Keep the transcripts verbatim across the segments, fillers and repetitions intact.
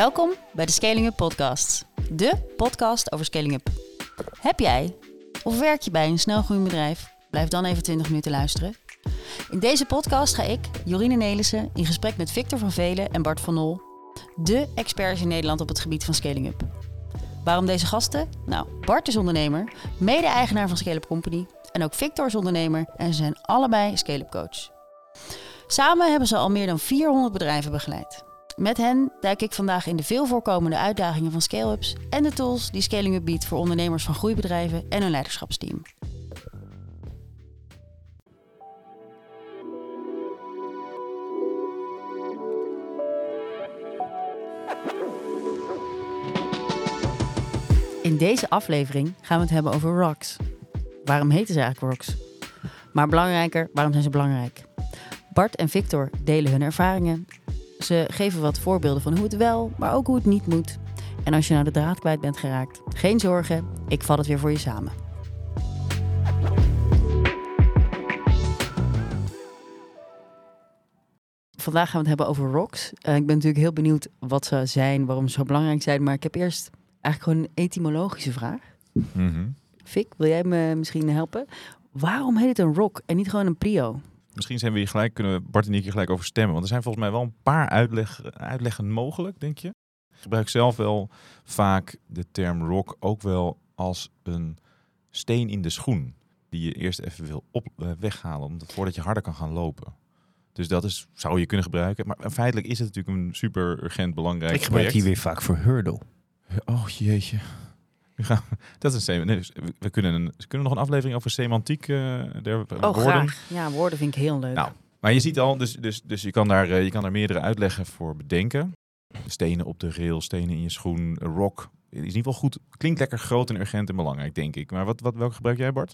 Welkom bij de Scaling Up Podcast. De podcast over Scaling Up. Heb jij of werk je bij een snelgroeiend bedrijf? Blijf dan even twintig minuten luisteren. In deze podcast ga ik, Jorine Nelissen, in gesprek met Victor van Velen en Bart van Nol, de experts in Nederland op het gebied van Scaling Up. Waarom deze gasten? Nou, Bart is ondernemer, mede-eigenaar van Scale Up Company en ook Victor is ondernemer en ze zijn allebei Scale Up Coach. Samen hebben ze al meer dan vierhonderd bedrijven begeleid. Met hen duik ik vandaag in de veel voorkomende uitdagingen van scale-ups en de tools die Scaling Up biedt voor ondernemers van groeibedrijven en hun leiderschapsteam. In deze aflevering gaan we het hebben over rocks. Waarom heten ze eigenlijk rocks? Maar belangrijker, waarom zijn ze belangrijk? Bart en Victor delen hun ervaringen. Ze geven wat voorbeelden van hoe het wel, maar ook hoe het niet moet. En als je nou de draad kwijt bent geraakt, geen zorgen, ik vat het weer voor je samen. Vandaag gaan we het hebben over rocks. Uh, ik ben natuurlijk heel benieuwd wat ze zijn, waarom ze zo belangrijk zijn. Maar ik heb eerst eigenlijk gewoon een etymologische vraag. Mm-hmm. Vic, wil jij me misschien helpen? Waarom heet het een rock en niet gewoon een prio? Misschien zijn we hier gelijk, kunnen we Bart en ik hier gelijk over stemmen. Want er zijn volgens mij wel een paar uitleg, uitleggen mogelijk, denk je. Ik gebruik zelf wel vaak de term rock ook wel als een steen in de schoen. Die je eerst even wil op, uh, weghalen, omdat, voordat je harder kan gaan lopen. Dus dat is, zou je kunnen gebruiken. Maar feitelijk is het natuurlijk een super urgent belangrijk Ik gebruik project. hier weer vaak voor hurdle. Oh jeetje. We gaan, dat is een, nee, dus we, we kunnen een, we kunnen nog een aflevering over semantiek uh, der Oh, woorden. graag. Ja, woorden vind ik heel leuk. Nou, maar je ziet al, dus, dus, dus je, kan daar, uh, je kan daar meerdere uitleggen voor bedenken. Stenen op de rail, stenen in je schoen, rock. Is in ieder geval goed. Klinkt lekker groot en urgent en belangrijk, denk ik. Maar wat, wat, welke gebruik jij, Bart?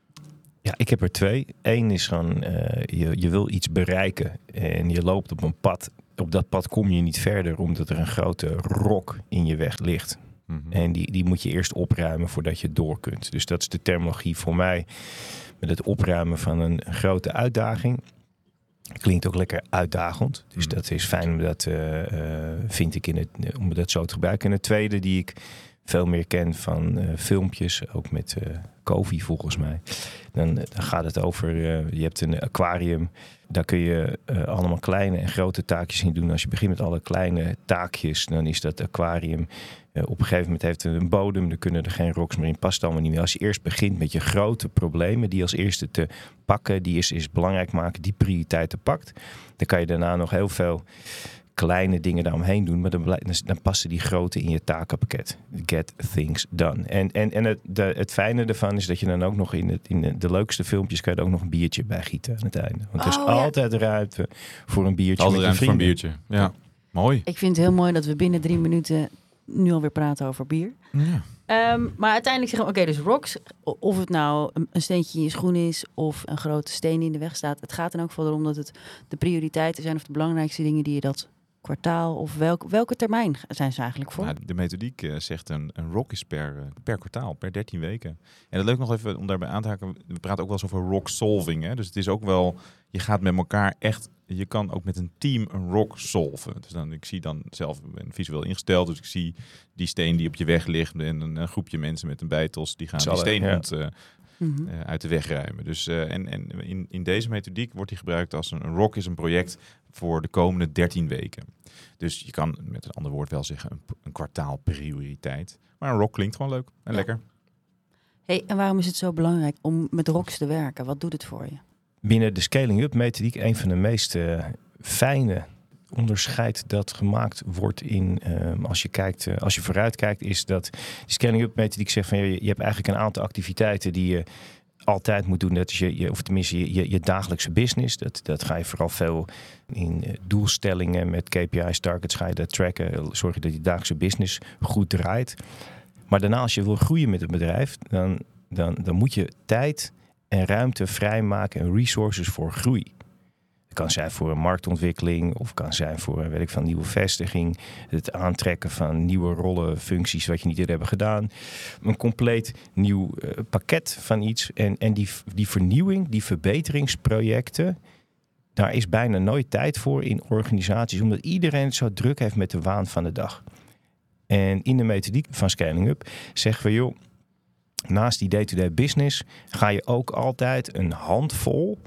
Ja, ik heb er twee. Eén is gewoon, uh, je, je wil iets bereiken en je loopt op een pad. Op dat pad kom je niet verder, omdat er een grote rock in je weg ligt. Mm-hmm. En die, die moet je eerst opruimen voordat je door kunt. Dus dat is de terminologie voor mij met het opruimen van een, een grote uitdaging. Klinkt ook lekker uitdagend. Dus mm-hmm. dat is fijn om dat, uh, uh, vind ik, in het, uh, om dat zo te gebruiken. En het tweede die ik veel meer ken van uh, filmpjes, ook met uh, Covey volgens mij. Dan, dan gaat het over, uh, je hebt een aquarium. Daar kun je uh, allemaal kleine en grote taakjes in doen. Als je begint met alle kleine taakjes, dan is dat aquarium uh, op een gegeven moment heeft het een bodem. Dan kunnen er geen rocks meer in, past allemaal niet meer. Als je eerst begint met je grote problemen, die als eerste te pakken, die is, is belangrijk maken, die prioriteiten pakt. Dan kan je daarna nog heel veel kleine dingen daaromheen doen, maar dan, dan passen die grote in je takenpakket. Get things done. En, en, en het, de, het fijne ervan is dat je dan ook nog in, het, in de, de leukste filmpjes kan je er ook nog een biertje bij gieten aan het einde. Want er is oh, ja. altijd ruimte voor een biertje Altijd met je ruimte vrienden. voor een biertje. Ja, mooi. Ik vind het heel mooi dat we binnen drie minuten nu alweer praten over bier. Ja. Um, maar uiteindelijk zeggen we, oké, okay, dus rocks, of het nou een, een steentje in je schoen is of een grote steen die in de weg staat. Het gaat dan ook vooral om dat het de prioriteiten zijn of de belangrijkste dingen die je dat kwartaal of welk, welke termijn zijn ze eigenlijk voor? Nou, de methodiek uh, zegt een, een rock is per, uh, per kwartaal, per dertien weken. En dat leuk nog even om daarbij aan te haken. We praten ook wel eens over rock solving. Hè? Dus het is ook wel, je gaat met elkaar echt, je kan ook met een team een rock solven. Dus dan, ik zie dan zelf, ik ben visueel ingesteld, dus ik zie die steen die op je weg ligt en een, een groepje mensen met een bijtels, die gaan Zal die steen ja. ont, uh, Mm-hmm. Uh, uit de weg ruimen. Dus, uh, en en in, in deze methodiek wordt die gebruikt als een, een rock is een project voor de komende dertien weken. Dus je kan met een ander woord wel zeggen een, een kwartaal prioriteit. Maar een rock klinkt gewoon leuk en ja. lekker. Hey, en waarom is het zo belangrijk om met rocks te werken? Wat doet het voor je? Binnen de Scaling Up methodiek een van de meest uh, fijne onderscheid dat gemaakt wordt in, uh, als je kijkt, uh, als je vooruit kijkt, is dat die Scaling Up methodiek zegt van je, je hebt eigenlijk een aantal activiteiten die je altijd moet doen. Dat is je, je of tenminste je, je, je dagelijkse business. Dat, dat ga je vooral veel in uh, doelstellingen met K P I's, targets ga je dat tracken. Zorg je dat je dagelijkse business goed draait. Maar daarna als je wil groeien met een bedrijf, dan, dan, dan moet je tijd en ruimte vrijmaken en resources voor groei. Het kan zijn voor een marktontwikkeling of kan zijn voor een weet ik, van nieuwe vestiging. Het aantrekken van nieuwe rollen, functies wat je niet eerder hebt gedaan. Een compleet nieuw uh, pakket van iets. En, en die, die vernieuwing, die verbeteringsprojecten, Daar is bijna nooit tijd voor in organisaties, omdat iedereen het zo druk heeft met de waan van de dag. En in de methodiek van Scaling Up zeggen we, joh, naast die day-to-day business ga je ook altijd een handvol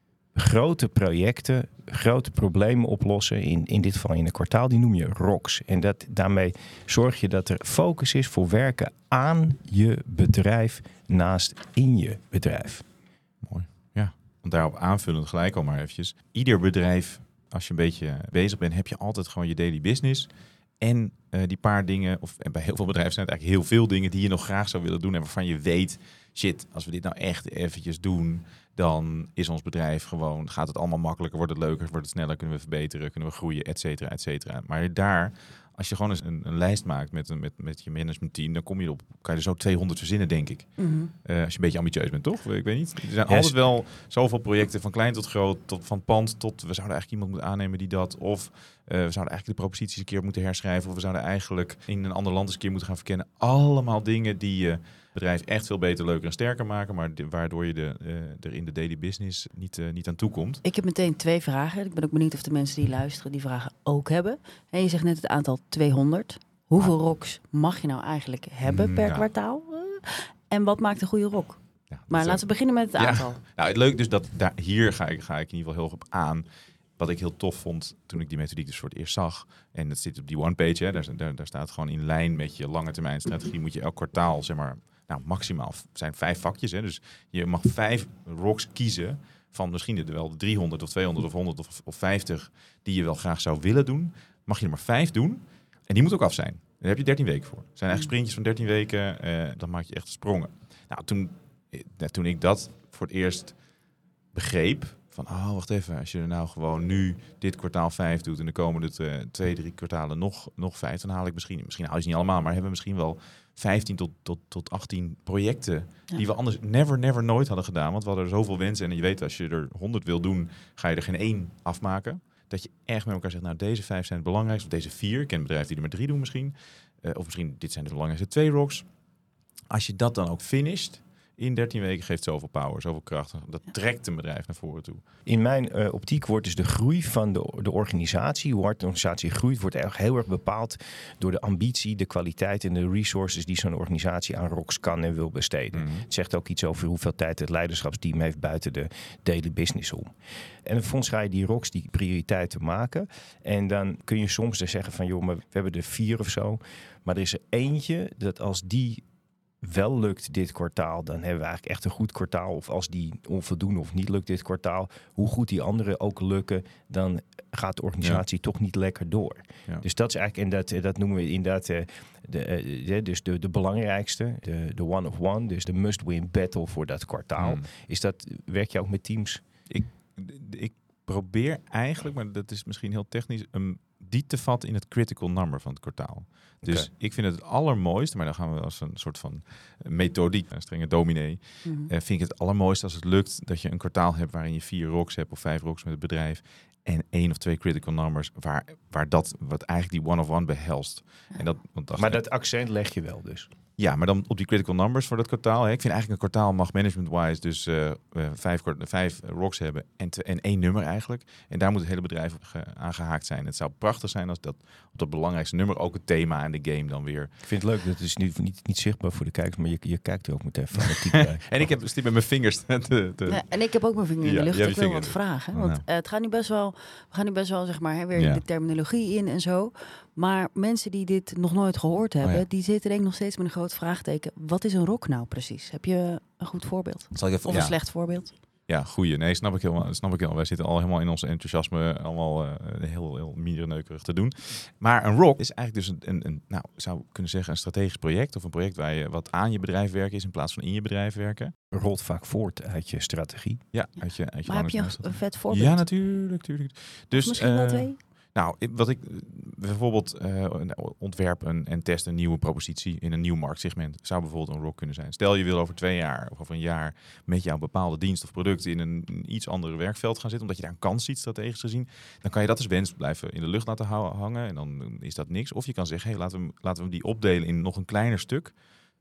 grote projecten, grote problemen oplossen. In, in dit geval in een kwartaal, die noem je R O C's. En dat, daarmee zorg je dat er focus is voor werken aan je bedrijf naast in je bedrijf. Mooi, ja. Want daarop aanvullend gelijk al maar eventjes. Ieder bedrijf, als je een beetje bezig bent, heb je altijd gewoon je daily business. En uh, die paar dingen, of en bij heel veel bedrijven zijn het eigenlijk heel veel dingen die je nog graag zou willen doen. En waarvan je weet, shit, als we dit nou echt eventjes doen, dan is ons bedrijf gewoon, gaat het allemaal makkelijker, wordt het leuker, wordt het sneller, kunnen we verbeteren, kunnen we groeien, et cetera, et cetera. Maar daar, als je gewoon eens een, een lijst maakt met, met, met je managementteam, dan kom je op, kan je er zo tweehonderd verzinnen, denk ik. Mm-hmm. Uh, als je een beetje ambitieus bent, toch? Ik weet niet. Er zijn yes. altijd wel zoveel projecten, van klein tot groot, tot, van pand tot, we zouden eigenlijk iemand moeten aannemen die dat, of uh, we zouden eigenlijk de proposities een keer moeten herschrijven, of we zouden eigenlijk in een ander land eens een keer moeten gaan verkennen. Allemaal dingen die je uh, bedrijf echt veel beter, leuker en sterker maken, maar de, waardoor je de, uh, er in de daily business niet, uh, niet aan toe komt. Ik heb meteen twee vragen. Ik ben ook benieuwd of de mensen die luisteren die vragen ook hebben. En je zegt net het aantal tweehonderd. Hoeveel ah. R O C's mag je nou eigenlijk hebben per ja. kwartaal? Uh, en wat maakt een goede R O C? Ja, maar laten we beginnen met het aantal. Ja. Nou, het leuk dus dat daar, hier ga ik, ga ik in ieder geval heel op aan. Wat ik heel tof vond toen ik die methodiek dus voor het eerst zag. En dat zit op die one page. Hè, daar, daar, daar staat gewoon in lijn met je lange termijn strategie. Moet je elk kwartaal, zeg maar, nou maximaal zijn vijf vakjes. Hè, dus je mag vijf R O C's kiezen van misschien er wel driehonderd of tweehonderd of honderd of, of vijftig die je wel graag zou willen doen. Mag je er maar vijf doen. En die moet ook af zijn. Daar heb je dertien weken voor. Het zijn eigenlijk sprintjes van dertien weken. Uh, dan maak je echt sprongen. Nou, toen, uh, toen ik dat voor het eerst begreep. Van, oh, wacht even. Als je er nou gewoon nu dit kwartaal vijf doet en de komende uh, twee, drie kwartalen nog, nog vijf, dan haal ik misschien, misschien haal je ze niet allemaal, maar hebben we misschien wel vijftien tot, tot, tot achttien projecten ja. die we anders never, never, nooit hadden gedaan. Want we hadden er zoveel wensen. En je weet, als je er honderd wil doen, ga je er geen één afmaken. Dat je echt met elkaar zegt, nou, deze vijf zijn het belangrijkste. Of deze vier. Ik ken bedrijven die er maar drie doen misschien. Uh, of misschien, dit zijn de belangrijkste twee R O C's. Als je dat dan ook finisht in dertien weken, geeft zoveel power, zoveel kracht. Dat ja. trekt een bedrijf naar voren toe. In mijn uh, optiek wordt dus de groei van de, de organisatie, hoe hard de organisatie groeit, wordt erg, heel erg bepaald door de ambitie, de kwaliteit en de resources die zo'n organisatie aan R O C's kan en wil besteden. Mm-hmm. Het zegt ook iets over hoeveel tijd het leiderschapsteam heeft buiten de daily business om. En vervolgens ga je die R O C's die prioriteiten maken. En dan kun je soms er zeggen van, joh, maar we hebben er vier of zo. Maar er is er eentje dat als die wel lukt dit kwartaal, dan hebben we eigenlijk echt een goed kwartaal. Of als die onvoldoende of niet lukt dit kwartaal, hoe goed die anderen ook lukken, dan gaat de organisatie ja. toch niet lekker door. Ja. Dus dat is eigenlijk, en dat, dat noemen we inderdaad uh, de, uh, dus de, de belangrijkste, de, de one of one, dus de must-win battle voor dat kwartaal. Hmm. Is dat, werk je ook met teams? Ik, ik probeer eigenlijk, maar dat is misschien heel technisch, um, die te vatten in het critical number van het kwartaal. Dus okay. ik vind het het allermooiste, maar dan gaan we als een soort van methodiek, een strenge dominee, mm-hmm. uh, vind ik het allermooiste als het lukt dat je een kwartaal hebt waarin je vier R O C's hebt of vijf R O C's met het bedrijf en één of twee critical numbers waar, waar dat wat eigenlijk die one-of-one behelst. Ja. En dat, want dat maar dat accent leg je wel dus. Ja, maar dan op die critical numbers voor dat kwartaal. Hè. Ik vind eigenlijk een kwartaal mag management-wise dus uh, vijf, vijf R O C's hebben en, te, en één nummer eigenlijk. En daar moet het hele bedrijf op ge, aangehaakt zijn. Het zou prachtig zijn als dat op dat belangrijkste nummer ook het thema en de game dan weer. Ik vind het leuk, dat is nu niet, niet zichtbaar voor de kijkers, maar je, je kijkt er ook meteen fanatiek bij. En ik heb stiep met mijn vingers. Te, te... Ja, en ik heb ook mijn vinger in de lucht. Ja, ik wil wat vragen. Want ja. uh, het gaat nu best wel, we gaan nu best wel zeg maar hè, weer ja. de terminologie in en zo. Maar mensen die dit nog nooit gehoord hebben, oh ja. die zitten denk ik nog steeds met een groot vraagteken. Wat is een R O C nou precies? Heb je een goed voorbeeld? Zal ik even, of ja. een slecht voorbeeld? Ja, goeie. Nee, snap ik helemaal. Snap ik helemaal. Wij zitten al helemaal in ons enthousiasme allemaal uh, heel, heel mierenneukerig te doen. Maar een R O C is eigenlijk dus een, een, een, nou, zou kunnen zeggen, een strategisch project of een project waar je wat aan je bedrijf werken is in plaats van in je bedrijf werken. Rolt vaak voort uit je strategie. Ja, uit je, uit je maar heb je een, een vet voorbeeld? Ja, natuurlijk, natuurlijk. Dus of misschien uh, wel twee. Nou, wat ik bijvoorbeeld uh, ontwerp een, en test een nieuwe propositie in een nieuw marktsegment. Zou bijvoorbeeld een R O C kunnen zijn. Stel je wil over twee jaar of over een jaar met jouw bepaalde dienst of product in een, een iets andere werkveld gaan zitten, omdat je daar een kans ziet strategisch gezien. Dan kan je dat als wens blijven in de lucht laten hangen en dan is dat niks. Of je kan zeggen, hey, laten we, laten we die opdelen in nog een kleiner stuk.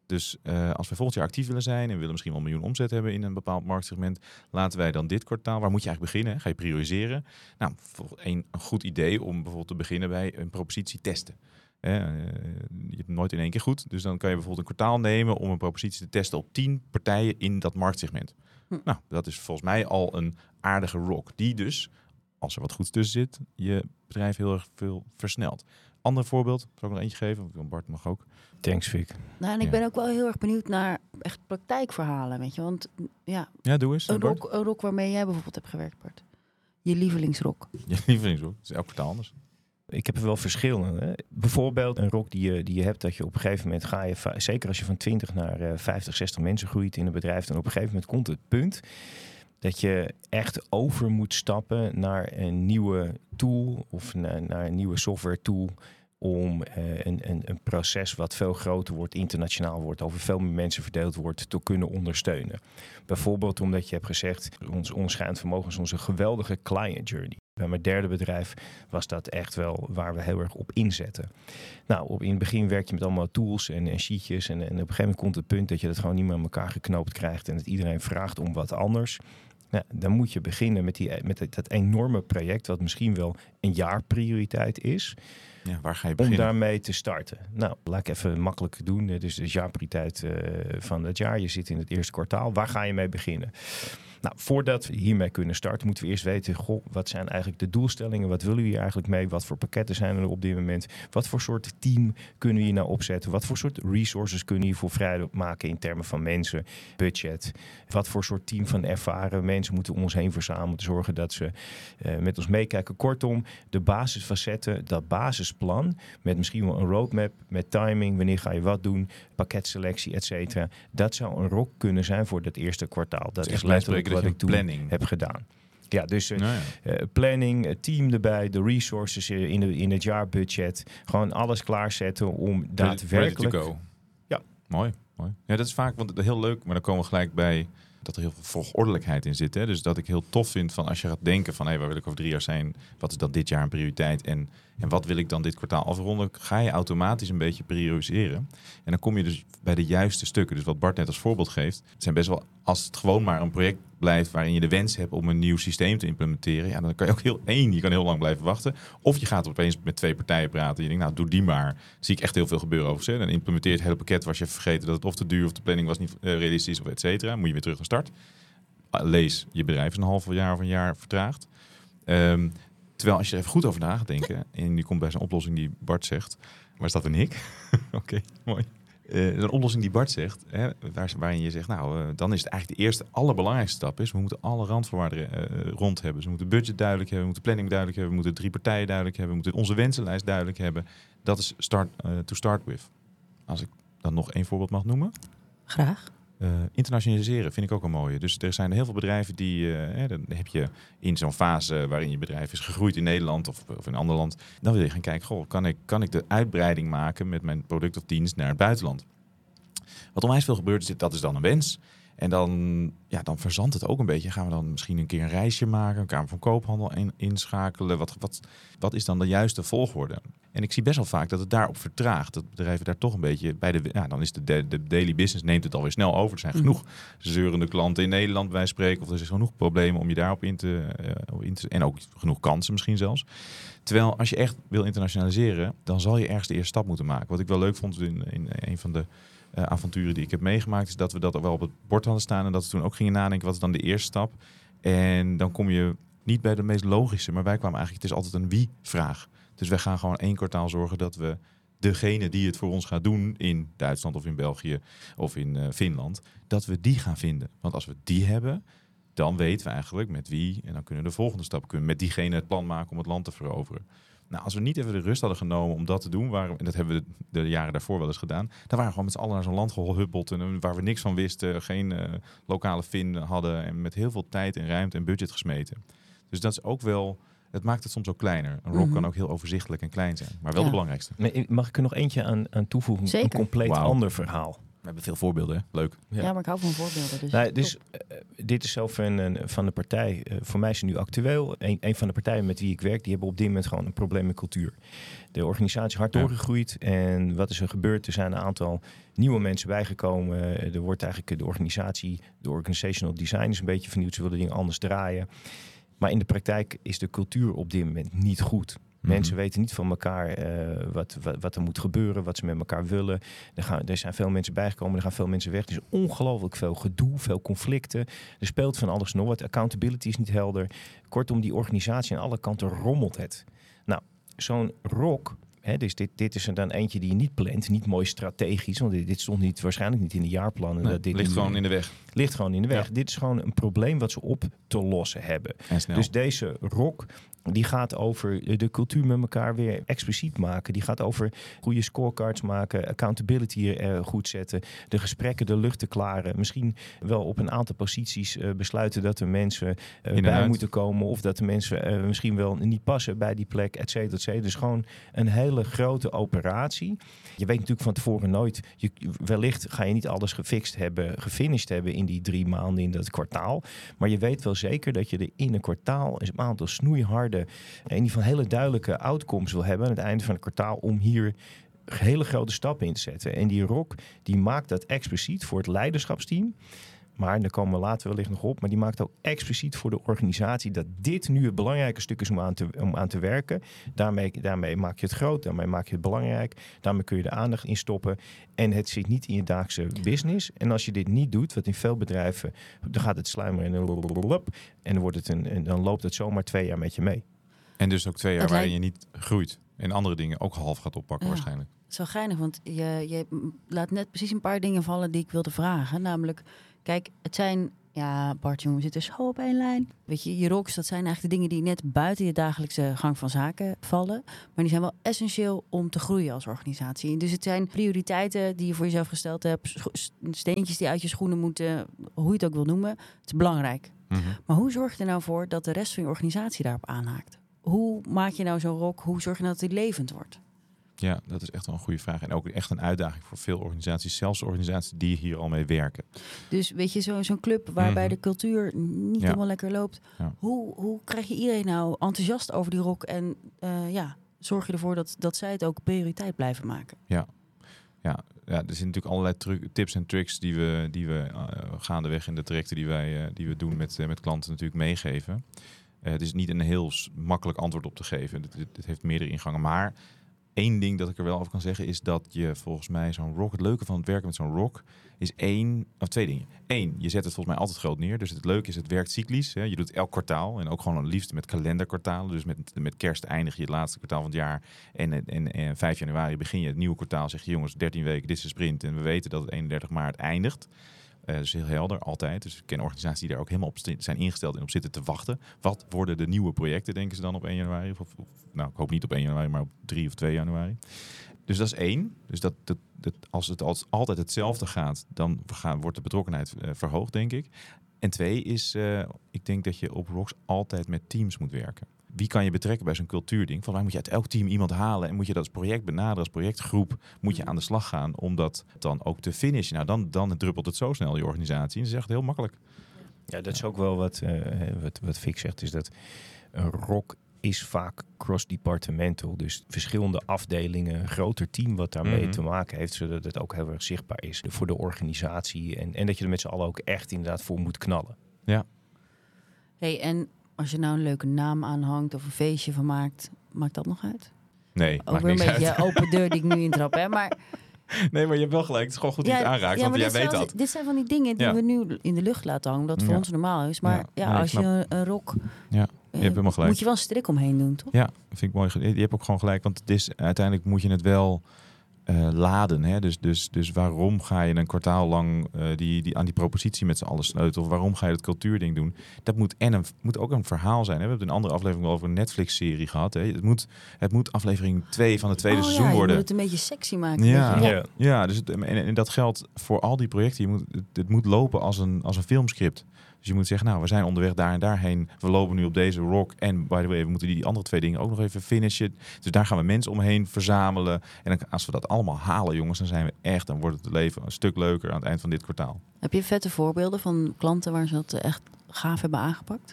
Dus uh, als we volgend jaar actief willen zijn en we willen misschien wel een miljoen omzet hebben in een bepaald marktsegment, laten wij dan dit kwartaal, waar moet je eigenlijk beginnen? Ga je prioriseren? Nou, een, een goed idee om bijvoorbeeld te beginnen bij een propositie testen. Uh, je hebt nooit in één keer goed, dus dan kan je bijvoorbeeld een kwartaal nemen om een propositie te testen op tien partijen in dat marktsegment. Hm. Nou, dat is volgens mij al een aardige rock, die dus, als er wat goeds tussen zit, je bedrijf heel erg veel versnelt. Ander voorbeeld, zal ik nog eentje geven? Bart mag ook. Thanks, Vic. Nou, en ik ja. ben ook wel heel erg benieuwd naar echt praktijkverhalen, weet je. Want ja, ja doe eens. Een rok, een rok waarmee jij bijvoorbeeld hebt gewerkt, Bart. Je lievelingsrok. Je lievelingsrok, dat is elk kwartaal anders. Ik heb er wel verschillen. Hè? Bijvoorbeeld een rok die je, die je hebt, dat je op een gegeven moment ga je, zeker als je van twintig naar uh, vijftig, zestig mensen groeit in een bedrijf, dan op een gegeven moment komt het punt dat je echt over moet stappen naar een nieuwe tool of naar, naar een nieuwe software tool om uh, een, een, een proces wat veel groter wordt, internationaal wordt, over veel meer mensen verdeeld wordt, te kunnen ondersteunen. Bijvoorbeeld omdat je hebt gezegd, ons onschijnend vermogen is onze geweldige client journey. Bij mijn derde bedrijf was dat echt wel waar we heel erg op inzetten. Nou, op, in het begin werk je met allemaal tools en, en sheetjes. En, en op een gegeven moment komt het punt dat je dat gewoon niet meer aan elkaar geknoopt krijgt en dat iedereen vraagt om wat anders. Nou, dan moet je beginnen met, die, met dat enorme project, wat misschien wel een jaar prioriteit is. Ja, waar ga je beginnen? Om daarmee te starten. Nou, laat ik even makkelijk doen. Dus de jaarprioriteit uh, van het jaar. Je zit in het eerste kwartaal. Waar ga je mee beginnen? Nou, voordat we hiermee kunnen starten, moeten we eerst weten, goh, wat zijn eigenlijk de doelstellingen? Wat willen we hier eigenlijk mee? Wat voor pakketten zijn er op dit moment? Wat voor soort team kunnen we hier nou opzetten? Wat voor soort resources kunnen we hiervoor vrijmaken in termen van mensen, budget? Wat voor soort team van ervaren mensen moeten we om ons heen verzamelen, te zorgen dat ze uh, met ons meekijken? Kortom, de basisfacetten, dat basisplan, met misschien wel een roadmap, met timing, wanneer ga je wat doen, pakketselectie, et cetera. Dat zou een rok kunnen zijn voor dat eerste kwartaal. Dat dus is letterlijk wat ik toen planning heb gedaan. Ja, dus uh, nou ja. uh, planning, uh, team erbij, de resources uh, in, de, in het jaarbudget. Gewoon alles klaarzetten om daadwerkelijk... Ready to go. Ja. Mooi, mooi. Ja, dat is vaak want heel leuk, maar dan komen we gelijk bij dat er heel veel volgordelijkheid in zit. Hè? Dus dat ik heel tof vind van als je gaat denken van hé, hey, waar wil ik over drie jaar zijn? Wat is dan dit jaar een prioriteit? En, en wat wil ik dan dit kwartaal afronden? Ga je automatisch een beetje prioriseren. En dan kom je dus bij de juiste stukken. Dus wat Bart net als voorbeeld geeft. Het zijn best wel, als het gewoon maar een project blijft waarin je de wens hebt om een nieuw systeem te implementeren. Ja, dan kan je ook heel één, je kan heel lang blijven wachten. Of je gaat opeens met twee partijen praten. En je denkt, nou doe die maar. Zie ik echt heel veel gebeuren over ze. Dan implementeer je het hele pakket, was je vergeten dat het of te duur of de planning was niet uh, realistisch of et cetera. Moet je weer terug naar start. Lees, je bedrijf is een half jaar of een jaar vertraagd. Um, terwijl als je er even goed over na gaat denken, en je komt bij zo'n oplossing die Bart zegt. Waar staat een hik? Oké, okay, mooi. Uh, een oplossing die Bart zegt, hè, waar, waarin je zegt, nou, uh, dan is het eigenlijk de eerste allerbelangrijkste stap is, we moeten alle randvoorwaarden uh, rond hebben. Dus we moeten budget duidelijk hebben, we moeten planning duidelijk hebben, we moeten drie partijen duidelijk hebben, we moeten onze wensenlijst duidelijk hebben. Dat is start, uh, to start with. Als ik dan nog één voorbeeld mag noemen. Graag. Uh, internationaliseren vind ik ook een mooie. Dus er zijn heel veel bedrijven die, uh, hè, dan heb je in zo'n fase waarin je bedrijf is gegroeid in Nederland of, of in een ander land. Dan wil je gaan kijken, goh, kan ik, kan ik de uitbreiding maken met mijn product of dienst naar het buitenland? Wat onwijs veel gebeurt, is, dat is dan een wens. En dan, ja, dan verzandt het ook een beetje. Gaan we dan misschien een keer een reisje maken, een Kamer van Koophandel in, inschakelen? Wat, wat, wat is dan de juiste volgorde? En ik zie best wel vaak dat het daarop vertraagt. Dat bedrijven daar toch een beetje bij de... Ja, dan is de, de, de daily business neemt het alweer snel over. Er zijn genoeg zeurende klanten in Nederland bij spreken. Of er is genoeg problemen om je daarop in te, uh, in te... En ook genoeg kansen misschien zelfs. Terwijl als je echt wil internationaliseren, dan zal je ergens de eerste stap moeten maken. Wat ik wel leuk vond in, in een van de uh, avonturen die ik heb meegemaakt, is dat we dat wel op het bord hadden staan. En dat we toen ook gingen nadenken, wat is dan de eerste stap? En dan kom je niet bij de meest logische. Maar wij kwamen eigenlijk, het is altijd een wie-vraag. Dus wij gaan gewoon één kwartaal zorgen dat we degene die het voor ons gaat doen in Duitsland of in België of in uh, Finland, dat we die gaan vinden. Want als we die hebben, dan weten we eigenlijk met wie, en dan kunnen we de volgende stap, kunnen we met diegene het plan maken om het land te veroveren. Nou, als we niet even de rust hadden genomen om dat te doen, waren, en dat hebben we de, de jaren daarvoor wel eens gedaan, dan waren we gewoon met z'n allen naar zo'n land gehuppeld en waar we niks van wisten, geen uh, lokale Fin hadden en met heel veel tijd en ruimte en budget gesmeten. Dus dat is ook wel... Het maakt het soms ook kleiner. Een rock mm-hmm. kan ook heel overzichtelijk en klein zijn. Maar wel ja. de belangrijkste. Mag ik er nog eentje aan, aan toevoegen? Zeker. Een compleet wow. ander verhaal. We hebben veel voorbeelden, hè? Leuk. Ja. ja, maar ik hou van voorbeelden. Dus, nou, dus uh, dit is zo van, uh, van de partij. Uh, voor mij is het nu actueel. Een, een van de partijen met wie ik werk, die hebben op dit moment gewoon een probleem met cultuur. De organisatie is hard ja. doorgegroeid. En wat is er gebeurd? Er zijn een aantal nieuwe mensen bijgekomen. Er wordt eigenlijk de organisatie, de organizational design is een beetje vernieuwd. Ze willen dingen anders draaien. Maar in de praktijk is de cultuur op dit moment niet goed. Mensen mm-hmm. weten niet van elkaar uh, wat, wat, wat er moet gebeuren, wat ze met elkaar willen. Er, gaan, er zijn veel mensen bijgekomen, er gaan veel mensen weg. Er is ongelooflijk veel gedoe, veel conflicten. Er speelt van alles nog wat. Accountability is niet helder. Kortom, die organisatie aan alle kanten rommelt het. Nou, zo'n R O C... He, dus dit, dit is er dan eentje die je niet plant, niet mooi strategisch, want dit, dit stond niet, waarschijnlijk niet in de jaarplannen. Nee, dat dit ligt nu, gewoon in de weg. Ligt gewoon in de weg. Ja. Dit is gewoon een probleem wat ze op te lossen hebben. Dus deze R O C, die gaat over de cultuur met elkaar weer expliciet maken. Die gaat over goede scorecards maken, accountability uh, goed zetten, de gesprekken de lucht te klaren. Misschien wel op een aantal posities uh, besluiten dat er mensen uh, bij uit. moeten komen of dat de mensen uh, misschien wel niet passen bij die plek, et cetera, et cetera. Dus gewoon een hele grote operatie. Je weet natuurlijk van tevoren nooit, je, wellicht ga je niet alles gefixt hebben, gefinished hebben in die drie maanden in dat kwartaal. Maar je weet wel zeker dat je er in een kwartaal een aantal snoeiharde en in ieder geval hele duidelijke outcomes wil hebben aan het einde van het kwartaal om hier hele grote stappen in te zetten. En die R O C, die maakt dat expliciet voor het leiderschapsteam. Maar daar komen we later wellicht nog op. Maar die maakt ook expliciet voor de organisatie dat dit nu het belangrijke stuk is om aan te, om aan te werken. Daarmee, daarmee maak je het groot, daarmee maak je het belangrijk. Daarmee kun je de aandacht in stoppen. En het zit niet in je dagelijkse business. En als je dit niet doet, wat in veel bedrijven, dan gaat het sluimeren en dan, en dan, wordt het een, en dan loopt het zomaar twee jaar met je mee. En dus ook twee jaar waarin je niet groeit. En andere dingen ook half gaat oppakken ja. waarschijnlijk. Zo geinig, want je, je laat net precies een paar dingen vallen die ik wilde vragen. Namelijk, kijk, het zijn, ja, Bart, jongen, we zitten zo op één lijn. Weet je, je R O C's, dat zijn eigenlijk de dingen die net buiten je dagelijkse gang van zaken vallen. Maar die zijn wel essentieel om te groeien als organisatie. Dus het zijn prioriteiten die je voor jezelf gesteld hebt. Steentjes die uit je schoenen moeten, hoe je het ook wil noemen. Het is belangrijk. Mm-hmm. Maar hoe zorg je er nou voor dat de rest van je organisatie daarop aanhaakt? Hoe maak je nou zo'n R O C? Hoe zorg je nou dat die levend wordt? Ja, dat is echt wel een goede vraag. En ook echt een uitdaging voor veel organisaties. Zelfs organisaties die hier al mee werken. Dus weet je, zo, zo'n club waarbij mm-hmm. de cultuur niet ja. helemaal lekker loopt. Ja. Hoe, hoe krijg je iedereen nou enthousiast over die R O C? En uh, ja, zorg je ervoor dat, dat zij het ook prioriteit blijven maken? Ja. Ja, ja, er zijn natuurlijk allerlei tru- tips en tricks die we, die we uh, gaandeweg in de trajecten die wij uh, die we doen met, uh, met klanten natuurlijk meegeven. Uh, het is niet een heel makkelijk antwoord op te geven. Het, het, het heeft meerdere ingangen. Maar één ding dat ik er wel over kan zeggen is dat je volgens mij zo'n R O C... Het leuke van het werken met zo'n R O C is één... Of twee dingen. Eén, je zet het volgens mij altijd groot neer. Dus het leuke is, het werkt cyclisch. Hè. Je doet elk kwartaal. En ook gewoon het liefst met kalenderkwartalen. Dus met, met kerst eindig je het laatste kwartaal van het jaar. En, en, en, en vijf januari begin je het nieuwe kwartaal. Zeg je, jongens, dertien weken, dit is een sprint. En we weten dat het eenendertig maart eindigt. Uh, dus heel helder, altijd. Dus ik ken organisaties die daar ook helemaal op st- zijn ingesteld en op zitten te wachten. Wat worden de nieuwe projecten, denken ze dan op één januari? Of, of, nou, ik hoop niet op één januari, maar op drie of twee januari. Dus dat is één. Dus dat, dat, dat, als het als altijd hetzelfde gaat, dan gaan, wordt de betrokkenheid uh, verhoogd, denk ik. En twee is, uh, ik denk dat je op R O C's altijd met teams moet werken. Wie kan je betrekken bij zo'n cultuurding? Van waar moet je uit elk team iemand halen en moet je dat als project benaderen, als projectgroep, moet je aan de slag gaan om dat dan ook te finishen. Nou, dan, dan druppelt het zo snel, die organisatie. En dat is echt heel makkelijk. Ja, dat is ook wel wat, uh, wat, wat Fik zegt, is dat een R O C is vaak cross-departmental. Dus verschillende afdelingen, een groter team wat daarmee mm-hmm. te maken heeft, zodat het ook heel erg zichtbaar is voor de organisatie. En, en dat je er met z'n allen ook echt inderdaad voor moet knallen. Ja. Hey, en als je nou een leuke naam aanhangt of een feestje van maakt, maakt dat nog uit? Nee, ook weer een beetje uit. Open deur die ik nu intrap, hè? Maar nee, maar je hebt wel gelijk. Het is gewoon goed dat ja, je het aanraakt, ja, want jij weet dat. Dit zijn van die dingen die ja. we nu in de lucht laten hangen, dat voor ja. ons normaal is. Maar ja, ja, ja als je een, een R O C... Ja. Je hebt helemaal gelijk. Moet je wel een strik omheen doen, toch? Ja, dat vind ik mooi. Je hebt ook gewoon gelijk, want het is, uiteindelijk moet je het wel uh, laden. Hè? Dus, dus, dus waarom ga je een kwartaal lang uh, die, die, aan die propositie met z'n allen sleutelen? Of waarom ga je het cultuurding doen? Dat moet, en een, moet ook een verhaal zijn. Hè? We hebben een andere aflevering wel over een Netflix-serie gehad. Hè? Het, moet, het moet aflevering twee van het tweede oh, seizoen ja, je worden. Je moet het een beetje sexy maken. Ja, ja. ja. ja dus het, en, en dat geldt voor al die projecten. Je moet, het, het moet lopen als een, als een filmscript. Dus je moet zeggen, nou, we zijn onderweg daar en daarheen. We lopen nu op deze R O C. En by the way, we moeten die andere twee dingen ook nog even finishen. Dus daar gaan we mensen omheen verzamelen. En dan, als we dat allemaal allemaal halen, jongens, dan zijn we echt, dan wordt het leven een stuk leuker aan het eind van dit kwartaal. Heb je vette voorbeelden van klanten waar ze dat echt gaaf hebben aangepakt?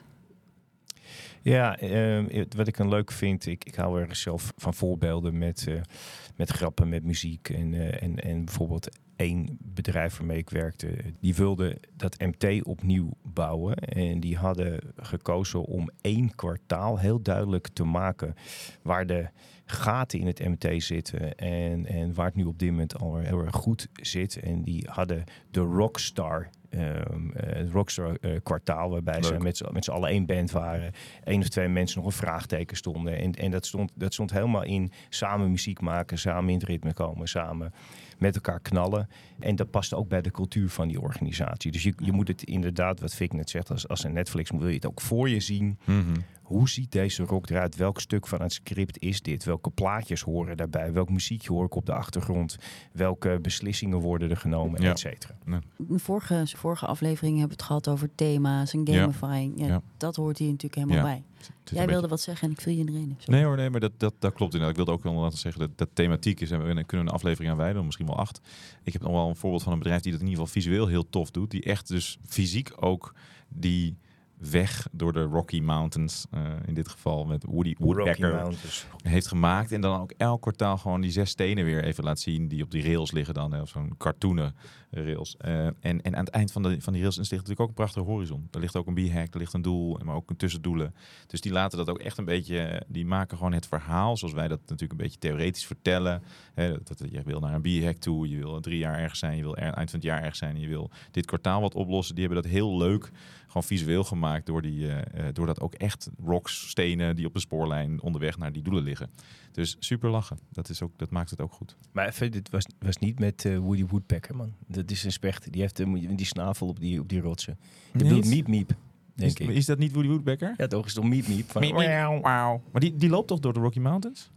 Ja, uh, wat ik dan leuk vind, ik, ik hou er zelf van voorbeelden met, uh, met grappen, met muziek. En, uh, en, en bijvoorbeeld één bedrijf waarmee ik werkte, die wilde dat M T opnieuw bouwen. En die hadden gekozen om één kwartaal heel duidelijk te maken waar de gaten in het M T zitten en, en waar het nu op dit moment al heel erg goed zit. En die hadden de Rockstar Um, uh, Rockstar uh, kwartaal, waarbij Leuk. ze met z'n, met z'n allen één band waren. Eén of twee mensen nog een vraagteken stonden. En, en dat, stond, dat stond helemaal in samen muziek maken, samen in het ritme komen, samen met elkaar knallen. En dat past ook bij de cultuur van die organisatie. Dus je, je moet het inderdaad, wat Vic net zegt, als, als een Netflix, wil je het ook voor je zien. Mm-hmm. Hoe ziet deze rock eruit? Welk stuk van het script is dit? Welke plaatjes horen daarbij? Welk muziekje hoor ik op de achtergrond? Welke beslissingen worden er genomen? Ja. Et cetera. Ja. In de vorige, vorige aflevering hebben we het gehad over thema's en gamifying. Ja. Ja, Ja. Dat hoort hier natuurlijk helemaal Ja. bij. Jij Jij wilde beetje... wat zeggen en ik viel je erin. Nee hoor, nee, maar dat, dat, dat klopt inderdaad. Ik wilde ook wel laten zeggen dat dat thematiek is. En we kunnen een aflevering aan wijden, misschien wel acht. Ik heb nog wel een voorbeeld van een bedrijf die dat in ieder geval visueel heel tof doet. Die echt dus fysiek ook die weg door de Rocky Mountains, uh, in dit geval met Woody Woodpecker, heeft gemaakt. En dan ook elk kwartaal gewoon die zes stenen weer even laat zien die op die rails liggen dan, hè, of zo'n cartoonen rails. Uh, en, en aan het eind van, de, van die rails ligt natuurlijk ook een prachtige horizon. Er ligt ook een b-hack, er ligt een doel, maar ook een tussendoelen. Dus die laten dat ook echt een beetje, die maken gewoon het verhaal, zoals wij dat natuurlijk een beetje theoretisch vertellen. Hè, dat, dat, je wil naar een b-hack toe, je wil drie jaar ergens zijn, je wil er, eind van het jaar ergens zijn, je wil dit kwartaal wat oplossen. Die hebben dat heel leuk gewoon visueel gemaakt door, die, uh, door dat ook echt rocks, stenen die op de spoorlijn onderweg naar die doelen liggen. Dus super lachen. Dat, is ook, dat maakt het ook goed. Maar even, dit was, was niet met uh, Woody Woodpecker, man. Dat is een specht. Die heeft uh, die snavel op die, op die rotsen. Je bedoelt Miep Miep, denk is, ik. Is dat niet Woody Woodpecker? Ja, toch is het toch Miep Miep? Van, Miep, miep. Wow. Maar die, die loopt toch door de Rocky Mountains?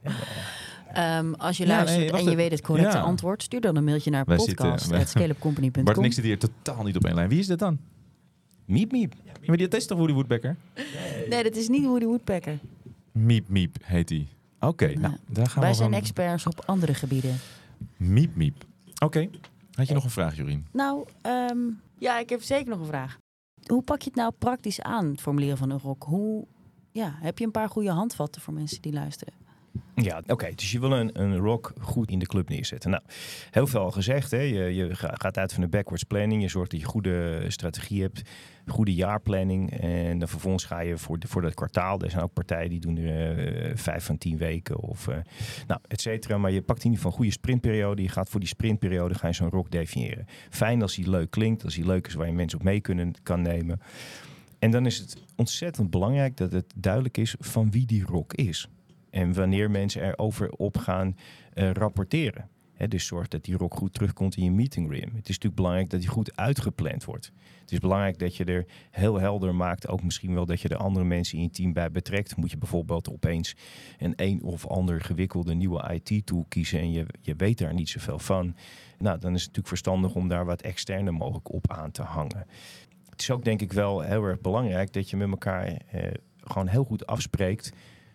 Ja. Um, als je ja, luistert nee, en je het. weet het correcte ja. antwoord, stuur dan een mailtje naar podcast at scale up company punt com. Bart en ik zitten hier totaal niet op één lijn. Wie is dat dan? Miep Miep. Ja, maar die, dat is toch Woody Woodpecker? Nee, dat is niet Woody Woodpecker. Miep Miep heet die. Oké, okay, ja. nou, daar gaan Wij we zijn van... experts op andere gebieden. Miep Miep. Oké. Okay. Had je nog een vraag, Jorien? Nou, um, ja, ik heb zeker nog een vraag. Hoe pak je het nou praktisch aan, het formuleren van een rock? Hoe, ja, heb je een paar goede handvatten voor mensen die luisteren? Ja, oké. Okay, dus je wil een, een rock goed in de club neerzetten. Nou, heel veel al gezegd. Hè? Je, je gaat uit van de backwards planning. Je zorgt dat je goede strategie hebt. Goede jaarplanning. En dan vervolgens ga je voor, de, voor dat kwartaal. Er zijn ook partijen die doen er uh, vijf van tien weken. Of, uh, nou, et cetera. Maar je pakt in ieder geval een goede sprintperiode. Je gaat voor die sprintperiode ga je zo'n rock definiëren. Fijn als die leuk klinkt. Als die leuk is waar je mensen op mee kunnen, kan nemen. En dan is het ontzettend belangrijk dat het duidelijk is van wie die rock is. En wanneer mensen erover op gaan uh, rapporteren. He, dus zorg dat die rock goed terugkomt in je meeting room. Het is natuurlijk belangrijk dat die goed uitgepland wordt. Het is belangrijk dat je er heel helder maakt. Ook misschien wel dat je er andere mensen in je team bij betrekt. Moet je bijvoorbeeld opeens een een of ander gewikkelde nieuwe I T-tool kiezen. En je, je weet daar niet zoveel van. Nou, dan is het natuurlijk verstandig om daar wat externe mogelijk op aan te hangen. Het is ook denk ik wel heel erg belangrijk dat je met elkaar eh, gewoon heel goed afspreekt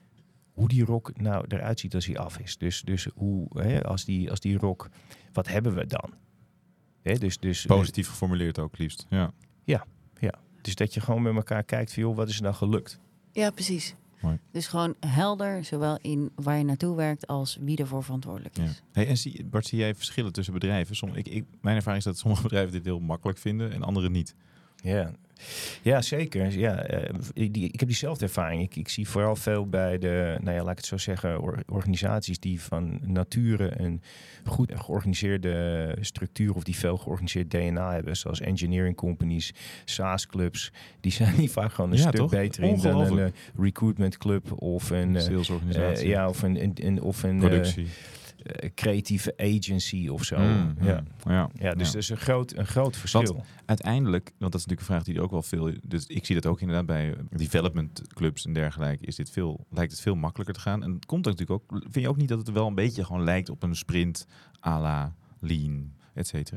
hoe die rock nou eruit ziet als hij af is. Dus, dus hoe, hè, als, die, als die rock, wat hebben we dan? Hè, dus, dus, Positief geformuleerd ook liefst. Ja. Ja, ja. Dus dat je gewoon met elkaar kijkt van, joh, wat is er nou gelukt? Ja, precies. Mooi. Dus gewoon helder, zowel in waar je naartoe werkt als wie ervoor verantwoordelijk is. Ja. Hey, en zie, Bart, zie jij verschillen tussen bedrijven? Som, ik, ik, mijn ervaring is dat sommige bedrijven dit heel makkelijk vinden en andere niet. Ja, ja zeker. Ja, uh, die, ik heb diezelfde ervaring. Ik, ik zie vooral veel bij de, nou ja, laat ik het zo zeggen, or, organisaties die van nature een goed georganiseerde structuur of die veel georganiseerd D N A hebben, zoals engineering companies, SaaS-clubs. Die zijn niet vaak gewoon een ja, stuk toch? beter in dan een uh, recruitment club of een salesorganisatie. Uh, ja, of een, een, een of een productie. Uh, Uh, creatieve agency of zo. Mm, ja. Ja. ja, dus ja. dat is een groot, een groot verschil. Want uiteindelijk, want dat is natuurlijk een vraag die er ook wel veel... Dus ik zie dat ook inderdaad bij development clubs en dergelijke. Is dit veel, lijkt het veel makkelijker te gaan. En het komt natuurlijk ook... Vind je ook niet dat het wel een beetje gewoon lijkt op een sprint à la lean, et cetera?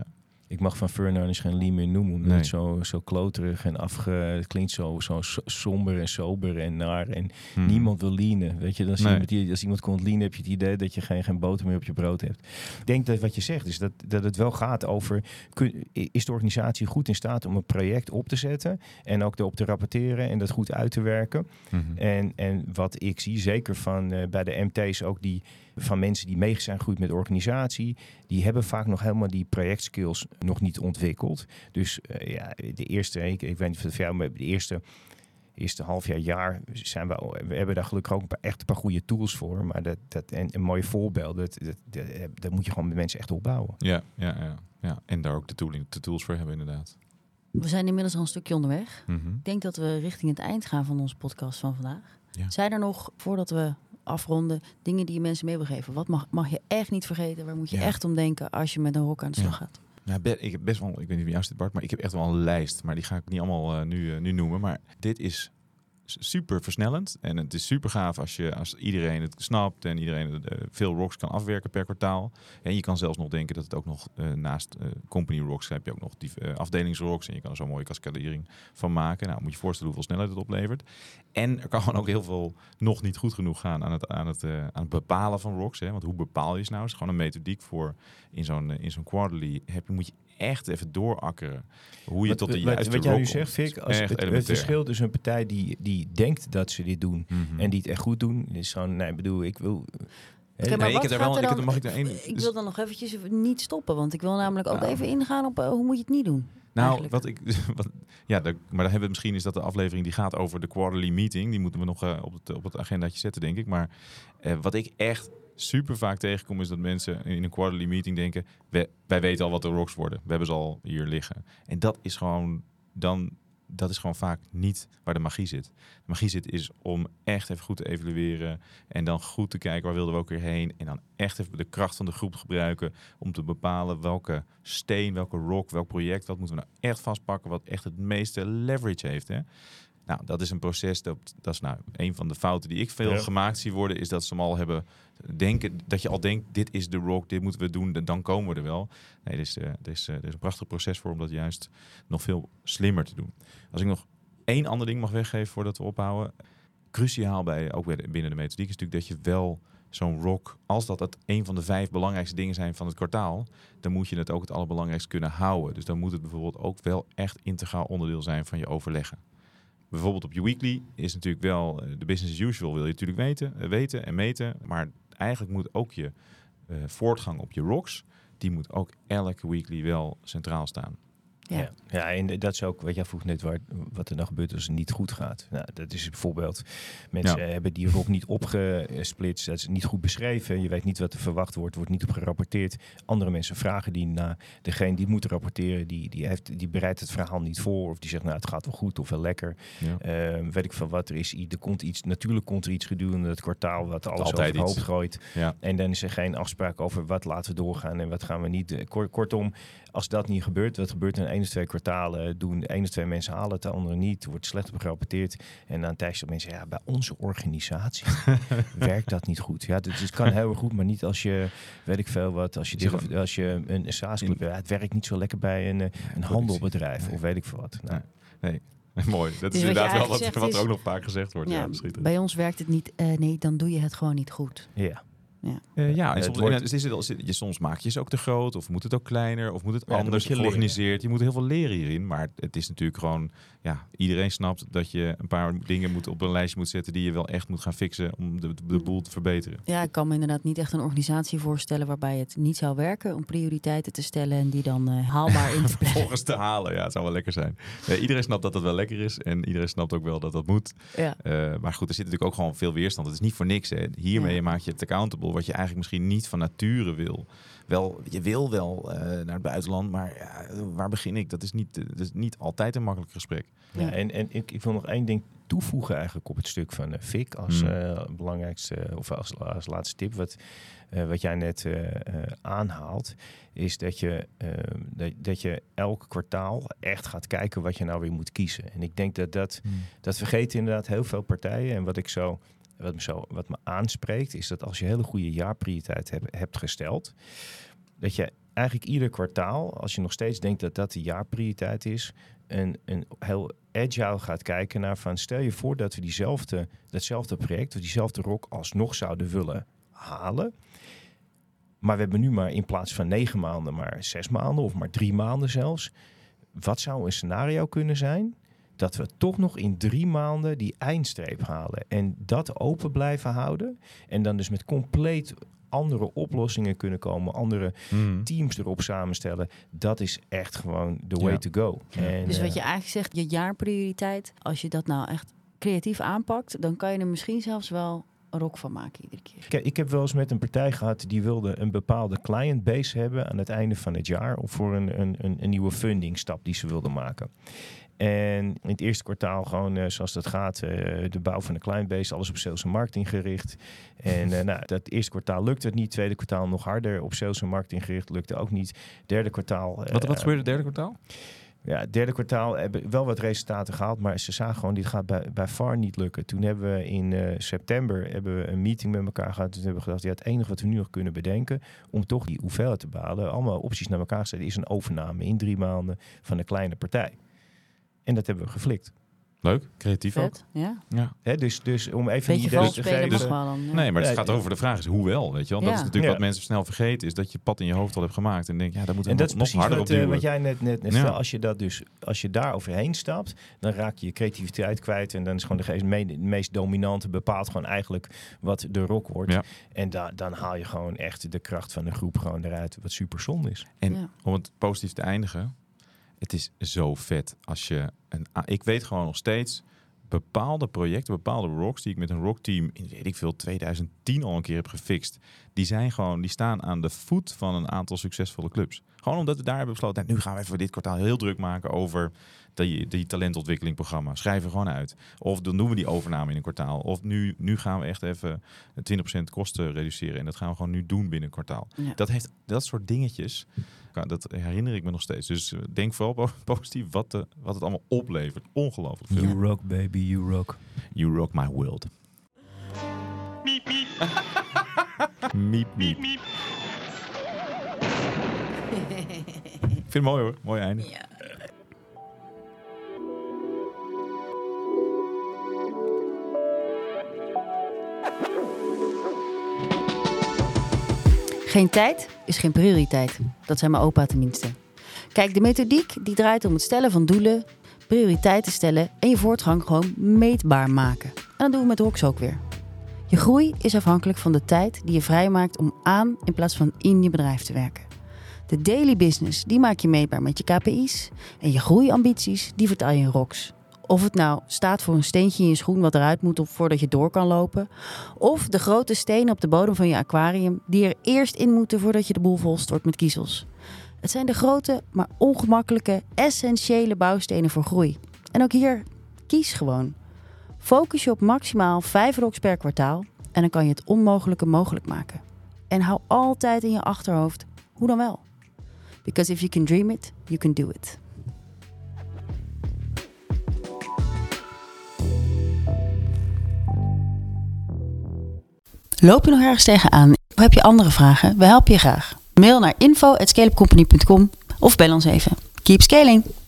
Ik mag van Fernandes geen lean meer noemen. Omdat Nee. het zo, zo kloterig en afge... Het klinkt zo, zo so- somber en sober en naar. En Hmm. niemand wil leanen. Weet je, als, Nee. iemand, die- als iemand komt leanen, heb je het idee dat je geen, geen boter meer op je brood hebt. Ik denk dat wat je zegt, is dat, dat het wel gaat over... Kun, is de organisatie goed in staat om een project op te zetten en ook erop te rapporteren en dat goed uit te werken? Mhm. En, en wat ik zie, zeker van uh, bij de M T's ook die van mensen die mee zijn gegroeid met de organisatie, die hebben vaak nog helemaal die projectskills nog niet ontwikkeld. Dus uh, ja, de eerste, ik, ik weet niet of het voor jou, maar de eerste, eerste half jaar, jaar zijn we, we hebben daar gelukkig ook een paar, echt een paar goede tools voor. Maar dat, dat en een mooie voorbeeld, dat, dat, dat, dat moet je gewoon met mensen echt opbouwen. Ja, ja, ja, ja. En daar ook de, tooling, de tools voor hebben inderdaad. We zijn inmiddels al een stukje onderweg. Mhm. Ik denk dat we richting het eind gaan van onze podcast van vandaag. Ja. Zijn er nog, voordat we afronden, dingen die je mensen mee wil geven? Wat mag, mag je echt niet vergeten? Waar moet je Ja. echt om denken als je met een rock aan de slag Ja. gaat? Nou, be- ik heb best wel, ik weet niet wie jou zit Bart, maar ik heb echt wel een lijst. Maar die ga ik niet allemaal uh, nu, uh, nu noemen. Maar dit is super versnellend. En het is super gaaf als, je, als iedereen het snapt en iedereen uh, veel rocks kan afwerken per kwartaal. En je kan zelfs nog denken dat het ook nog uh, naast uh, company rocks heb je ook nog die uh, afdelingsrocks. En je kan er zo'n mooie cascadering van maken. Nou, moet je voorstellen hoeveel snelheid het oplevert. En er kan gewoon ook heel veel nog niet goed genoeg gaan aan het, aan het, uh, aan het bepalen van rocks. Hè? Want hoe bepaal je ze nou? Het is gewoon een methodiek voor in zo'n, uh, in zo'n quarterly. Heb je, moet je echt even doorakkeren hoe je Wat, tot de wat, juiste wat jij rock nu zegt, komt. Fik, als Echt het, het elementair. verschil tussen een partij die, die denkt dat ze dit doen Mhm. en die het echt goed doen, is gewoon, nee, ik bedoel, ik wil... Oké, Nee, maar ik wat heb er gaat wel- er ik heb dan- er- mag ik er één- Ik dus- wil dan nog eventjes niet stoppen, want ik wil namelijk ook Nou. even ingaan op uh, hoe moet je het niet doen. Nou, eigenlijk. wat ik, wat, ja, de, maar dan hebben we misschien is dat de aflevering die gaat over de quarterly meeting. Die moeten we nog uh, op het op het agendaatje zetten, denk ik. Maar uh, wat ik echt super vaak tegenkom is dat mensen in een quarterly meeting denken: wij, wij weten al wat de rocks worden. We hebben ze al hier liggen. En dat is gewoon dan. Dat is gewoon vaak niet waar de magie zit. De magie zit is om echt even goed te evalueren en dan goed te kijken waar wilden we ook weer heen. En dan echt even de kracht van de groep gebruiken om te bepalen welke steen, welke rock, welk project, wat moeten we nou echt vastpakken, wat echt het meeste leverage heeft. Hè? Nou, dat is een proces, dat, dat is nou een van de fouten die ik veel Ja. gemaakt zie worden, is dat ze hem al hebben denken, dat je al denkt, dit is de rock, dit moeten we doen, dan komen we er wel. Nee, er is, uh, er is, uh, er is een prachtig proces voor om dat juist nog veel slimmer te doen. Als ik nog één ander ding mag weggeven voordat we ophouden. Cruciaal bij, ook bij de, binnen de methodiek, is natuurlijk dat je wel zo'n rock, als dat het een van de vijf belangrijkste dingen zijn van het kwartaal, dan moet je het ook het allerbelangrijkste kunnen houden. Dus dan moet het bijvoorbeeld ook wel echt integraal onderdeel zijn van je overleggen. Bijvoorbeeld op je weekly is natuurlijk wel de business as usual, wil je natuurlijk weten, uh, weten en meten. Maar eigenlijk moet ook je uh, voortgang op je rocks, die moet ook elke weekly wel centraal staan. Ja. Ja. ja, en dat is ook wat jij vroeg net, waar, wat er dan gebeurt als het niet goed gaat. Nou, dat is bijvoorbeeld, mensen Ja. hebben die rock niet opgesplitst, dat is niet goed beschreven, je weet niet wat er verwacht wordt, wordt niet op gerapporteerd. Andere mensen vragen die naar degene die moet rapporteren, die, die, heeft, die bereidt het verhaal niet voor, of die zegt, nou, het gaat wel goed of wel lekker. Ja. Uh, weet ik van wat er is, er komt iets, natuurlijk komt er iets gedurende het kwartaal wat alles Altijd overhoop iets. gooit. Ja. En dan is er geen afspraak over wat laten we doorgaan en wat gaan we niet. Kort, kortom, als dat niet gebeurt, wat gebeurt er in één of twee kwartalen, doen de één of twee mensen halen het, de andere niet, er wordt slecht op gerapporteerd. En dan tijdens dat mensen, ja, bij onze organisatie werkt dat niet goed. Ja, dus het kan heel erg goed, maar niet als je, weet ik veel wat, als je, dit, of, als je een, een SaaS-club, ja, het werkt niet zo lekker bij een, een handelbedrijf, nee. Of weet ik veel wat. Nou. Nee. Nee. Mooi. Dat Dus is wat inderdaad wel wat, zegt wat er is, ook nog vaak gezegd wordt. Ja, Ja, bij ons werkt het niet. Uh, nee, dan doe je het gewoon niet goed. Ja. Ja, uh, ja en uh, soms, wordt... en is het al, je, soms maak je ze ook te groot, of moet het ook kleiner, of moet het ja, anders moet je georganiseerd. leren. Je moet heel veel leren hierin, maar het is natuurlijk gewoon, ja, iedereen snapt dat je een paar dingen moet op een lijstje moet zetten die je wel echt moet gaan fixen om de, de boel te verbeteren. Ja, ik kan me inderdaad niet echt een organisatie voorstellen waarbij het niet zou werken om prioriteiten te stellen en die dan uh, haalbaar in te plannen. Volgens te halen, ja, het zou wel lekker zijn. Nee, iedereen snapt dat dat wel lekker is en iedereen snapt ook wel dat dat moet. Ja. Uh, maar goed, er zit natuurlijk ook gewoon veel weerstand. Het is niet voor niks. Hè. Hiermee ja. maak je het accountable, wat je eigenlijk misschien niet van nature wil. Wel, je wil wel uh, naar het buitenland, maar ja, waar begin ik? Dat is niet, dat is niet altijd een makkelijk gesprek. Ja, en en ik, ik wil nog één ding toevoegen eigenlijk op het stuk van uh, Fik als hmm. uh, belangrijkste uh, of als, als laatste tip. Wat, uh, wat jij net uh, uh, aanhaalt, is dat je, uh, dat, dat je elk kwartaal echt gaat kijken wat je nou weer moet kiezen. En ik denk dat dat, hmm. dat vergeten inderdaad heel veel partijen. En wat ik zo Wat me, zo, wat me aanspreekt, is dat als je hele goede jaarprioriteit heb, hebt gesteld, dat je eigenlijk ieder kwartaal, als je nog steeds denkt dat dat de jaarprioriteit is, een, een heel agile gaat kijken naar van stel je voor dat we diezelfde, datzelfde project of diezelfde rock alsnog zouden willen halen. Maar we hebben nu maar in plaats van negen maanden maar zes maanden of maar drie maanden zelfs. Wat zou een scenario kunnen zijn dat we toch nog in drie maanden die eindstreep halen en dat open blijven houden en dan dus met compleet andere oplossingen kunnen komen, andere mm. teams erop samenstellen. Dat is echt gewoon the way ja. to go. Ja. En, dus wat uh, je eigenlijk zegt, je jaarprioriteit, als je dat nou echt creatief aanpakt, dan kan je er misschien zelfs wel een rock van maken iedere keer. Ik, ik heb wel eens met een partij gehad die wilde een bepaalde client base hebben aan het einde van het jaar of voor een, een, een, een nieuwe funding stap die ze wilden maken. En in het eerste kwartaal gewoon uh, zoals dat gaat, uh, de bouw van de clientbase, alles op sales en marketing gericht. En uh, nou, dat eerste kwartaal lukte het niet. Tweede kwartaal nog harder op sales en marketing gericht, lukte ook niet. Derde kwartaal... Uh, wat, wat gebeurde het derde kwartaal? Ja, het derde kwartaal hebben wel wat resultaten gehaald, maar ze zagen gewoon, dit gaat bij, bij far niet lukken. Toen hebben we in uh, september hebben we een meeting met elkaar gehad. Toen hebben we gedacht, ja, het enige wat we nu nog kunnen bedenken om toch die hoeveelheid te behalen, allemaal opties naar elkaar gezet, is een overname in drie maanden van een kleine partij. En dat hebben we geflikt. Leuk, creatief Vet, ook. Ja. Ja. He, dus, dus om even beetje idee vals te spelen geven. mag wel dan. Ja. Nee, maar het Ja, gaat over de vraag is hoe wel, weet je wel. Dat Ja. is natuurlijk Ja. wat mensen snel vergeten, is dat je pad in je hoofd al hebt gemaakt en denk ja, daar moeten En we dat is nog, nog precies harder wat, op uh, duwen. wat jij net, net, net Ja. zei. Als je dat dus, als je daar overheen stapt, dan raak je je creativiteit kwijt. En dan is gewoon de me- de meest dominante bepaalt gewoon eigenlijk wat de rock wordt. Ja. En da- dan haal je gewoon echt de kracht van de groep gewoon eruit, wat super zonde is. En Ja. om het positief te eindigen, het is zo vet als je een. Ik weet gewoon nog steeds bepaalde projecten, bepaalde rocks die ik met een rockteam in weet ik veel twintig tien al een keer heb gefixt. Die zijn gewoon, die staan aan de voet van een aantal succesvolle clubs. Gewoon omdat we daar hebben besloten, nou, nu gaan we even dit kwartaal heel druk maken over die, die talentontwikkelingprogramma. Schrijven gewoon uit. Of dan doen we die overname in een kwartaal. Of nu, nu gaan we echt even twintig procent kosten reduceren. En dat gaan we gewoon nu doen binnen een kwartaal. Ja. Dat heeft dat soort dingetjes. Dat herinner ik me nog steeds. Dus denk vooral positief wat, de, wat het allemaal oplevert. Ongelooflijk veel. You rock, baby, you rock. You rock my world. Miep, miep. miep, miep. Ik vind het mooi hoor. Mooi einde. Ja. Geen tijd is geen prioriteit. Dat zei mijn opa tenminste. Kijk, de methodiek die draait om het stellen van doelen, prioriteiten stellen en je voortgang gewoon meetbaar maken. En dat doen we met Rox ook weer. Je groei is afhankelijk van de tijd die je vrijmaakt om aan in plaats van in je bedrijf te werken. De daily business, die maak je meetbaar met je K P I's. En je groeiambities, die vertaal je in Rox. Of het nou staat voor een steentje in je schoen wat eruit moet op voordat je door kan lopen. Of de grote stenen op de bodem van je aquarium die er eerst in moeten voordat je de boel volstort met kiezels. Het zijn de grote, maar ongemakkelijke, essentiële bouwstenen voor groei. En ook hier, kies gewoon. Focus je op maximaal vijf rocks per kwartaal en dan kan je het onmogelijke mogelijk maken. En hou altijd in je achterhoofd, hoe dan wel? Because if you can dream it, you can do it. Loop je nog ergens tegenaan? Of heb je andere vragen? We helpen je graag. Mail naar info at scaleupcompany punt com of bel ons even. Keep scaling!